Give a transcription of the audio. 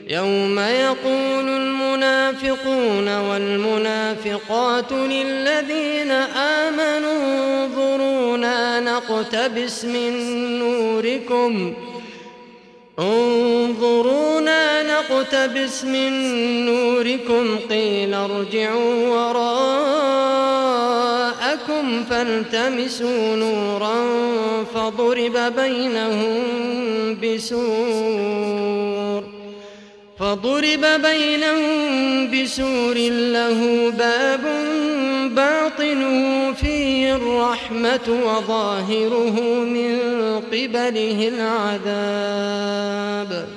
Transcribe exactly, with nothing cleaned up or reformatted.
يوم يقول المنافقون والمنافقات للذين آمنوا انظرونا نقتبس من نوركم انظرونا نقتبس من نوركم قيل ارجعوا وراءكم فالتمسوا نورا فضرب بينهم بسور فضرب بينهم بسور له باب باطنه فيه الرحمة وظاهره من قبله العذاب.